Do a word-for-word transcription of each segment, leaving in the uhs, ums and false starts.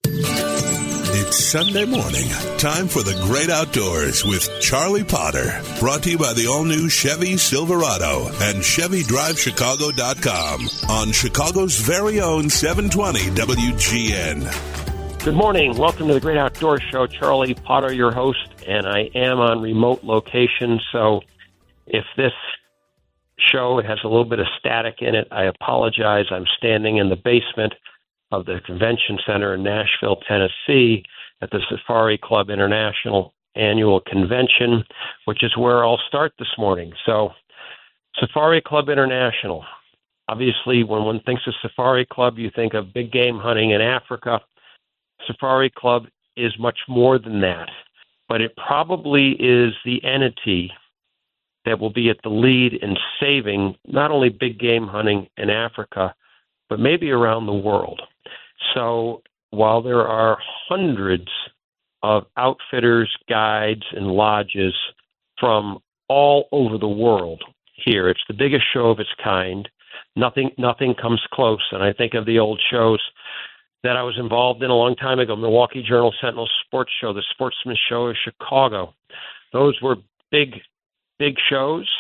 It's Sunday morning. Time for the great outdoors with Charlie Potter. Brought to you by the all-new Chevy Silverado and Chevy Drive Chicago dot com on Chicago's very own seven twenty W G N. Good morning. Welcome to the Great Outdoors Show. Charlie Potter, your host, and I am on remote location, so if this show has a little bit of static in it, I apologize. I'm standing in the basement of the convention center in Nashville, Tennessee, at the Safari Club International annual convention, which is where I'll start this morning. So, Safari Club International. Obviously, when one thinks of Safari Club, you think of big game hunting in Africa. Safari Club is much more than that, but it probably is the entity that will be at the lead in saving not only big game hunting in Africa, but maybe around the world. So while there are hundreds of outfitters, guides, and lodges from all over the world here, it's the biggest show of its kind. Nothing, nothing comes close. And I think of the old shows that I was involved in a long time ago, Milwaukee Journal Sentinel Sports Show, the Sportsman Show of Chicago. Those were big, big shows,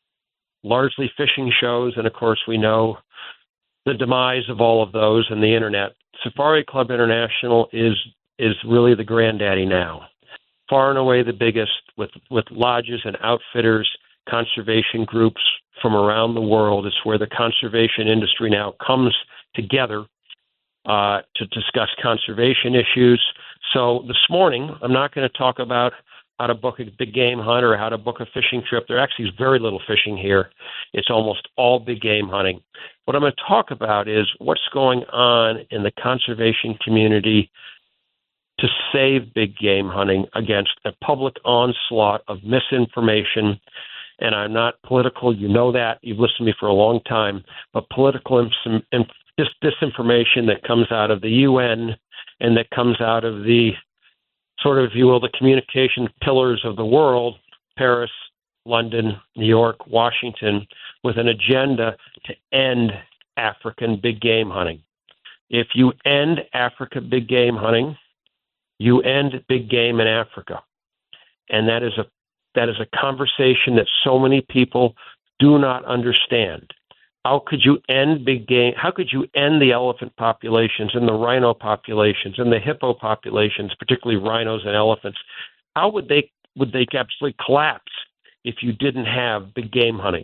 largely fishing shows. And of course, we know the demise of all of those and the internet. Safari Club International is is really the granddaddy now, far and away the biggest, with with lodges and outfitters, conservation groups from around the world. It's where the conservation industry now comes together uh, to discuss conservation issues. So this morning, I'm not going to talk about how to book a big game hunt or how to book a fishing trip. There actually is very little fishing here. It's almost all big game hunting. What I'm going to talk about is what's going on in the conservation community to save big game hunting against a public onslaught of misinformation. And I'm not political. You know that. You've listened to me for a long time. But political ins- in- dis- disinformation that comes out of the U N and that comes out of the sort of, if you will, the communication pillars of the world, Paris, London, New York, Washington, with an agenda to end African big game hunting. If you end Africa big game hunting, you end big game in Africa. And that is a that is a conversation that so many people do not understand. How could you end big game? How could you end the elephant populations and the rhino populations and the hippo populations, particularly rhinos and elephants? How would they would they absolutely collapse if you didn't have big game hunting?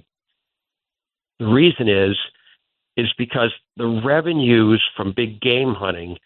The reason is is because the revenues from big game hunting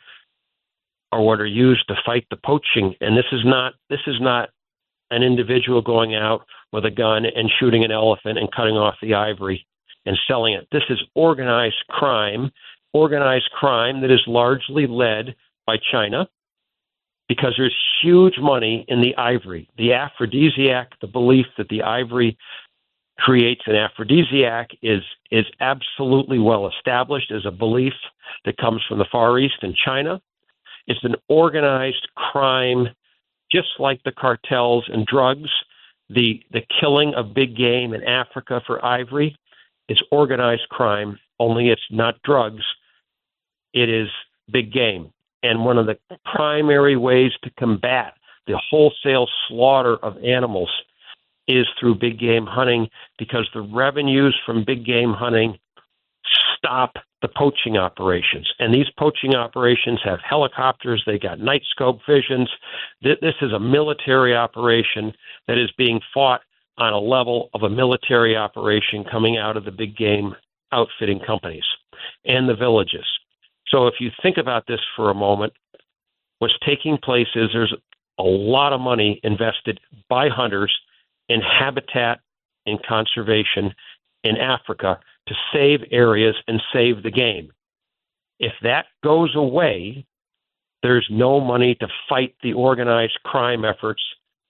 are what are used to fight the poaching. And this is not this is not an individual going out with a gun and shooting an elephant and cutting off the ivory and selling it. This is organized crime, organized crime that is largely led by China, because there's huge money in the ivory. The aphrodisiac, the belief that the ivory creates an aphrodisiac is is absolutely well established as a belief that comes from the Far East and China. It's an organized crime, just like the cartels and drugs. The the killing of big game in Africa for ivory is organized crime, only it's not drugs. It is big game. And one of the primary ways to combat the wholesale slaughter of animals is through big game hunting, because the revenues from big game hunting stop the poaching operations. And these poaching operations have helicopters, they got night scope visions. This is a military operation that is being fought on a level of a military operation coming out of the big game outfitting companies and the villages. So if you think about this for a moment, what's taking place is there's a lot of money invested by hunters in habitat and conservation in Africa to save areas and save the game. If that goes away, there's no money to fight the organized crime efforts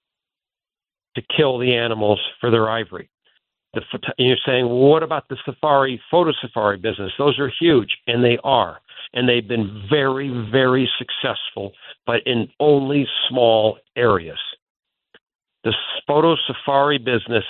to kill the animals for their ivory. The, you're saying, well, what about the safari, photo safari business? Those are huge, and they are. And they've been very, very successful, but in only small areas. The photo safari business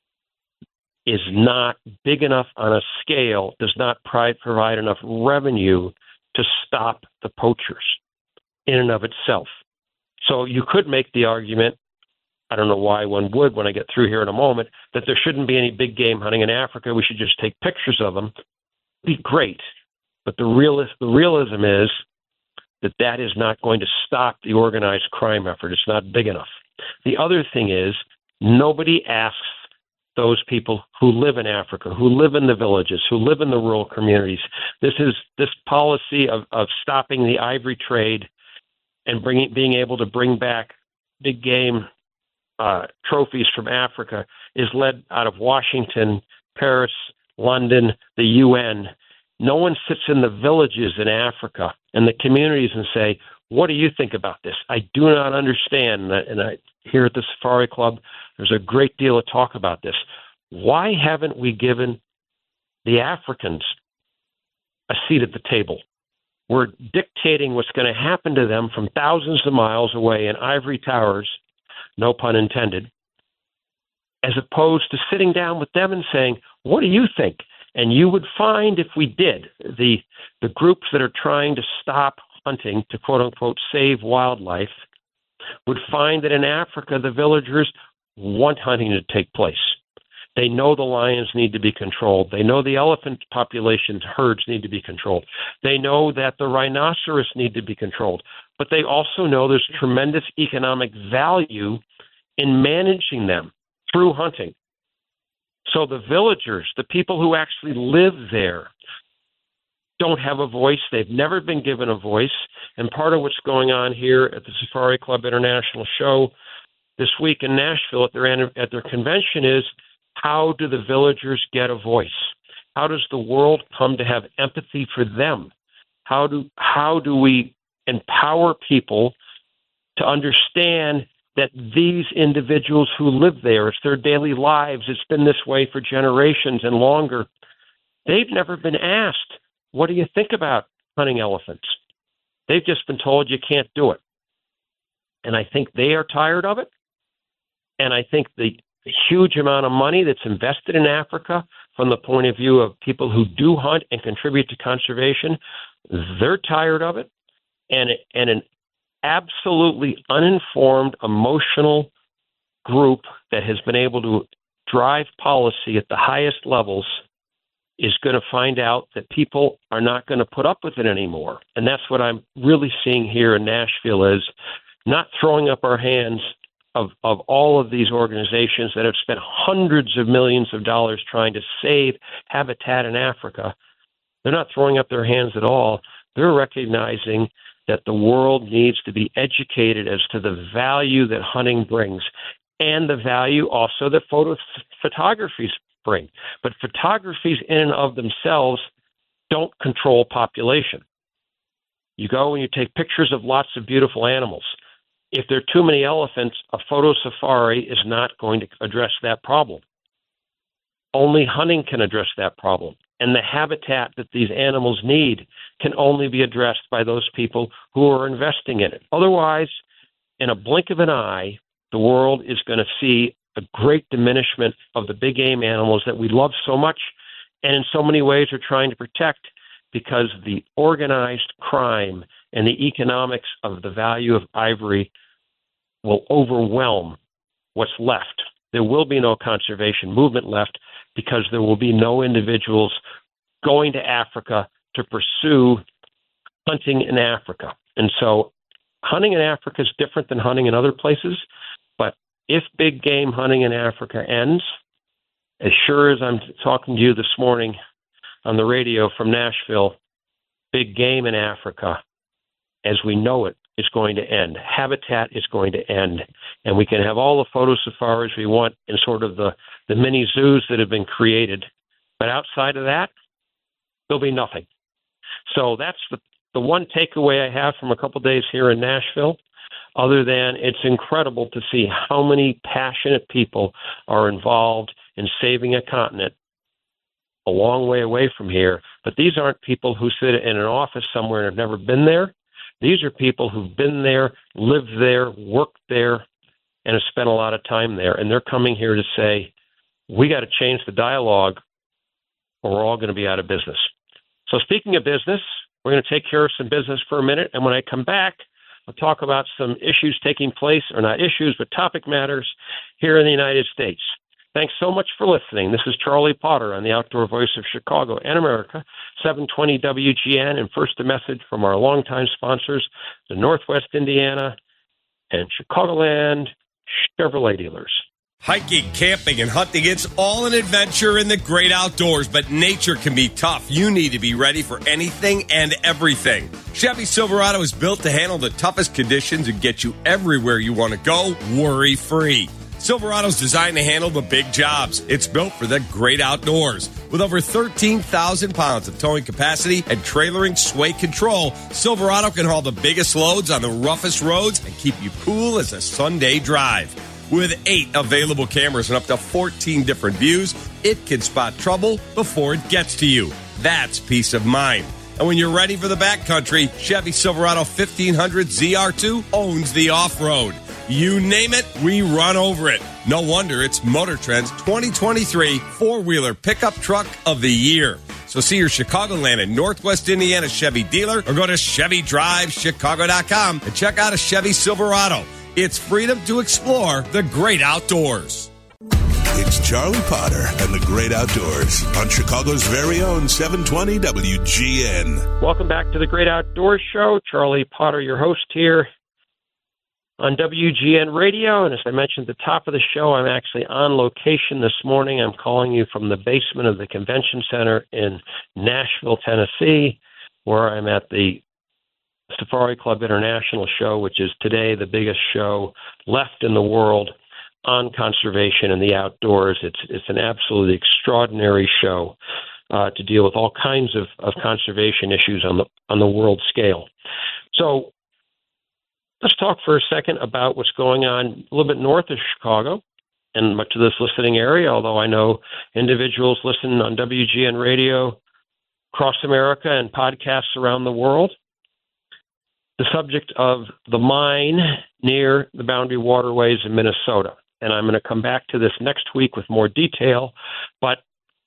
is not big enough on a scale, does not provide enough revenue to stop the poachers. in and of itself. So you could make the argument, I don't know why one would when I get through here in a moment, that there shouldn't be any big game hunting in Africa. We should just take pictures of them. It'd be great. But the, realis- the realism is that that is not going to stop the organized crime effort. It's not big enough. The other thing is nobody asks those people who live in Africa, who live in the villages, who live in the rural communities. This is this policy of, of stopping the ivory trade and bringing, being able to bring back big game uh, trophies from Africa is led out of Washington, Paris, London, the U N. No one sits in the villages in Africa and the communities and say, what do you think about this? I do not understand. And I, here at the Safari Club, there's a great deal of talk about this. Why haven't we given the Africans a seat at the table? We're dictating what's going to happen to them from thousands of miles away in ivory towers, no pun intended, as opposed to sitting down with them and saying, what do you think? And you would find, if we did, the the groups that are trying to stop hunting to quote-unquote save wildlife would find that in Africa, the villagers want hunting to take place. They know the lions need to be controlled. They know the elephant populations, herds need to be controlled. They know that the rhinoceros need to be controlled. But they also know there's tremendous economic value in managing them through hunting. So the villagers, the people who actually live there, don't have a voice. They've never been given a voice. And part of what's going on here at the Safari Club International Show this week in Nashville at their at their convention is, how do the villagers get a voice? How does the world come to have empathy for them? How do how do we empower people to understand that these individuals who live there, it's their daily lives, it's been this way for generations and longer, they've never been asked, what do you think about hunting elephants? They've just been told you can't do it. And I think they are tired of it. And I think the, the huge amount of money that's invested in Africa from the point of view of people who do hunt and contribute to conservation, they're tired of it. And, it, and an absolutely uninformed, emotional group that has been able to drive policy at the highest levels is going to find out that people are not going to put up with it anymore. And that's what I'm really seeing here in Nashville, is not throwing up our hands of, of all of these organizations that have spent hundreds of millions of dollars trying to save habitat in Africa. They're not throwing up their hands at all. They're recognizing that the world needs to be educated as to the value that hunting brings and the value also that photo photographies bring. But photographies in and of themselves don't control population. You go and you take pictures of lots of beautiful animals. If there are too many elephants, a photo safari is not going to address that problem. Only hunting can address that problem. And the habitat that these animals need can only be addressed by those people who are investing in it. Otherwise, in a blink of an eye, the world is going to see a great diminishment of the big game animals that we love so much and in so many ways are trying to protect, because the organized crime and the economics of the value of ivory will overwhelm what's left. There will be no conservation movement left because there will be no individuals going to Africa to pursue hunting in Africa. And so hunting in Africa is different than hunting in other places. But if big game hunting in Africa ends, as sure as I'm talking to you this morning on the radio from Nashville, big game in Africa, as we know it, is going to end. Habitat is going to end. And we can have all the photo safaris we want in sort of the, the mini zoos that have been created. But outside of that, there'll be nothing. So that's the, the one takeaway I have from a couple days here in Nashville, other than it's incredible to see how many passionate people are involved in saving a continent a long way away from here. But these aren't people who sit in an office somewhere and have never been there. These are people who've been there, lived there, worked there, and have spent a lot of time there. And they're coming here to say, we got to change the dialogue or we're all going to be out of business. So speaking of business, we're going to take care of some business for a minute. And when I come back, I'll talk about some issues taking place, or not issues, but topic matters here in the United States. Thanks so much for listening. This is Charlie Potter on the Outdoor Voice of Chicago and America, seven twenty W G N, and first a message from our longtime sponsors, the Northwest Indiana and Chicagoland Chevrolet dealers. Hiking, camping, and hunting, it's all an adventure in the great outdoors, but nature can be tough. You need to be ready for anything and everything. Chevy Silverado is built to handle the toughest conditions and get you everywhere you want to go, worry-free. Silverado's designed to handle the big jobs. It's built for the great outdoors. With over thirteen thousand pounds of towing capacity and trailering sway control, Silverado can haul the biggest loads on the roughest roads and keep you cool as a Sunday drive. With eight available cameras and up to fourteen different views, it can spot trouble before it gets to you. That's peace of mind. And when you're ready for the backcountry, Chevy Silverado fifteen hundred Z R two owns the off-road. You name it, we run over it. No wonder it's Motor Trend's twenty twenty-three four-wheeler pickup truck of the year. So see your Chicagoland and Northwest Indiana Chevy dealer or go to Chevy Drive Chicago dot com and check out a Chevy Silverado. It's freedom to explore the great outdoors. It's Charlie Potter and the Great Outdoors on Chicago's very own seven twenty W G N. Welcome back to the Great Outdoors Show. Charlie Potter, your host here on W G N Radio. And as I mentioned at the top of the show, I'm actually on location this morning. I'm calling you from the basement of the Convention Center in Nashville, Tennessee, where I'm at the Safari Club International show, which is today the biggest show left in the world on conservation and the outdoors. It's it's an absolutely extraordinary show uh, to deal with all kinds of, of conservation issues on the on the world scale. So let's talk for a second about what's going on a little bit north of Chicago and much of this listening area, although I know individuals listen on W G N Radio across America and podcasts around the world. The subject of the mine near the Boundary Waterways in Minnesota. And I'm going to come back to this next week with more detail. But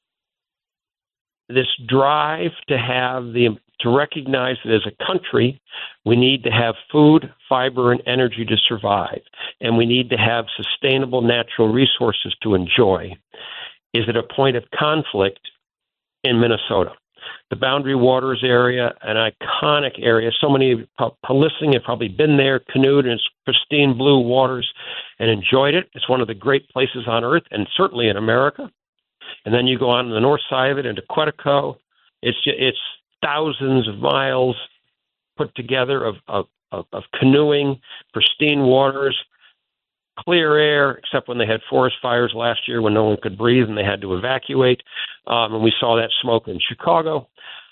this drive to have the to recognize that as a country, we need to have food, fiber, and energy to survive. And we need to have sustainable natural resources to enjoy is at a point of conflict in Minnesota. The Boundary Waters area, an iconic area. So many listening have probably been there, canoed in its pristine blue waters and enjoyed it. It's one of the great places on earth and certainly in America. And then you go on the north side of it into Quetico. It's it's thousands of miles put together of, of, of, of canoeing, pristine waters, clear air, except when they had forest fires last year when no one could breathe and they had to evacuate. Um, and we saw that smoke in Chicago.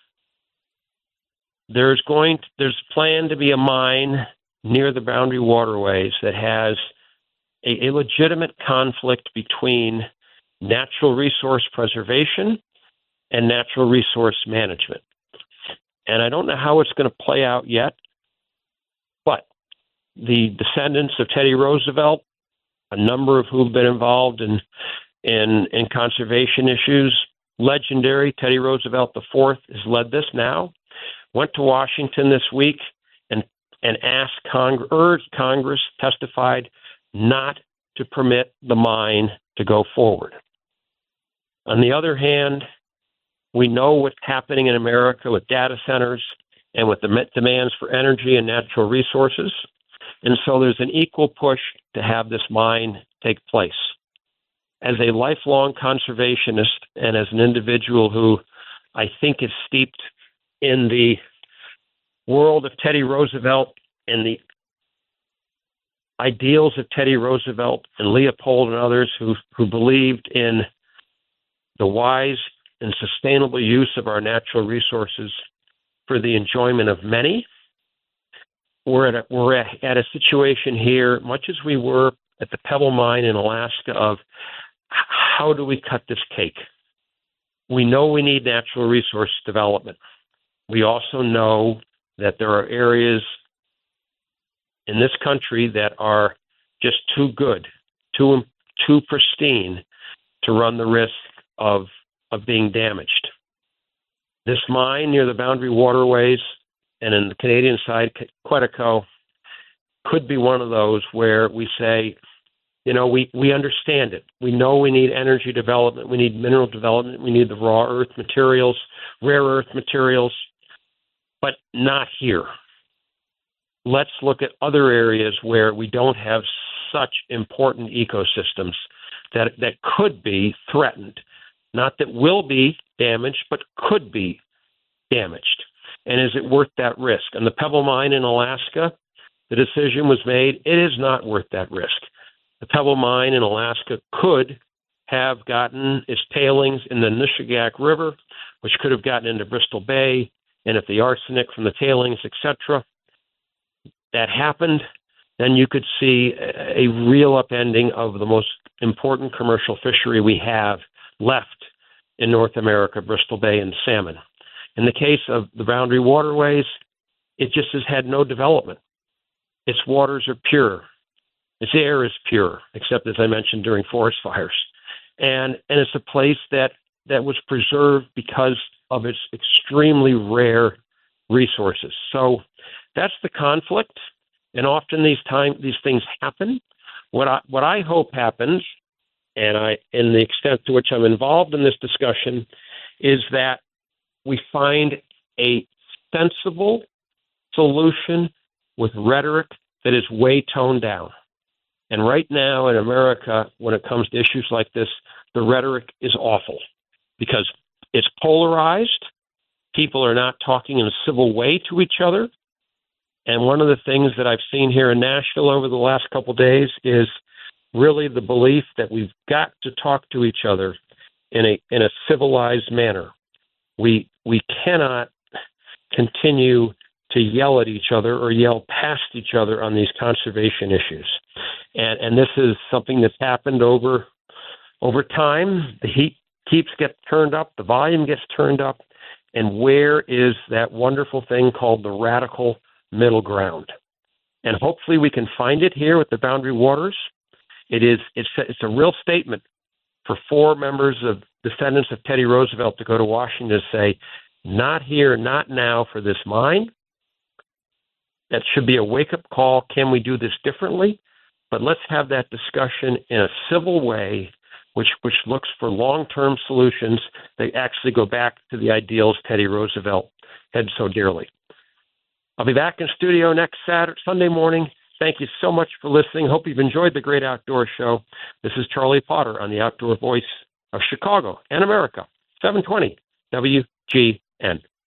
There's going to, there's planned to be a mine near the Boundary Waterways that has a, a legitimate conflict between natural resource preservation and natural resource management. And I don't know how it's going to play out yet, but the descendants of Teddy Roosevelt, a number of who've been involved in in, in conservation issues, legendary Teddy Roosevelt the fourth has led this now, went to Washington this week and, and asked Congress, urged Congress, testified not to permit the mine to go forward. On the other hand, we know what's happening in America with data centers and with the demands for energy and natural resources. And so there's an equal push to have this mine take place. As a lifelong conservationist and as an individual who I think is steeped in the world of Teddy Roosevelt and the ideals of Teddy Roosevelt and Leopold and others who, who believed in the wise and sustainable use of our natural resources for the enjoyment of many, we're at a, we're at a situation here, much as we were at the Pebble Mine in Alaska, of how do we cut this cake? We know we need natural resource development. We also know that there are areas in this country that are just too good, too too pristine to run the risk of of being damaged. This mine near the Boundary Waterways and in the Canadian side, Quetico, could be one of those where we say, you know, we, we understand it. We know we need energy development. We need mineral development. We need the raw earth materials, rare earth materials, but not here. Let's look at other areas where we don't have such important ecosystems that that could be threatened. Not that will be damaged, but could be damaged. And is it worth that risk? And the Pebble Mine in Alaska, the decision was made, it is not worth that risk. The Pebble Mine in Alaska could have gotten its tailings in the Nishigack River, which could have gotten into Bristol Bay, and if the arsenic from the tailings, et cetera, that happened, then you could see a, a real upending of the most important commercial fishery we have left in North America, Bristol Bay and salmon. In the case of the Boundary Waterways, it just has had no development. Its waters are pure. Its air is pure, except, as I mentioned, during forest fires. And and it's a place that, that was preserved because of its extremely rare resources. So that's the conflict, and often these time these things happen. What I what I hope happens, and I in the extent to which I'm involved in this discussion, is that we find a sensible solution with rhetoric that is way toned down. And right now in America, when it comes to issues like this, the rhetoric is awful because it's polarized. People are not talking in a civil way to each other. And one of the things that I've seen here in Nashville over the last couple of days is really the belief that we've got to talk to each other in a in a civilized manner. We we cannot continue to yell at each other or yell past each other on these conservation issues. And and this is something that's happened over over time. The heat keeps getting turned up, the volume gets turned up, and where is that wonderful thing called the radical middle ground? And hopefully we can find it here with the Boundary Waters. It is it's a, it's a real statement for four members of descendants of Teddy Roosevelt to go to Washington to say, not here, not now for this mine. That should be a wake-up call. Can we do this differently? But let's have that discussion in a civil way, which which looks for long-term solutions that actually go back to the ideals Teddy Roosevelt had so dearly. I'll be back in studio next Saturday, Sunday morning. Thank you so much for listening. Hope you've enjoyed the Great Outdoor Show. This is Charlie Potter on the Outdoor Voice of Chicago and America, seven twenty W G N.